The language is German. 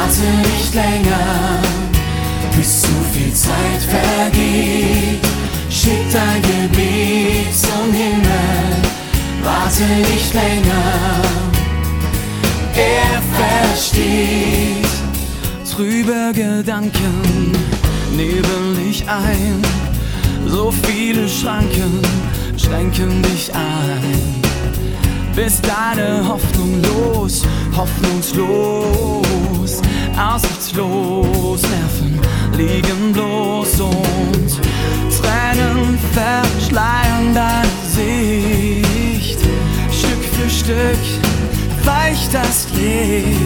Warte nicht länger, bis zu viel Zeit vergeht. Schick dein Gebet zum Himmel. Warte nicht länger, er versteht. Trübe Gedanken nebeln dich ein, so viele Schranken schränken dich ein. Bist deine Hoffnung los, hoffnungslos, aussichtslos, Nerven liegen bloß und Tränen verschleiern deine Sicht. Stück für Stück weicht das Licht.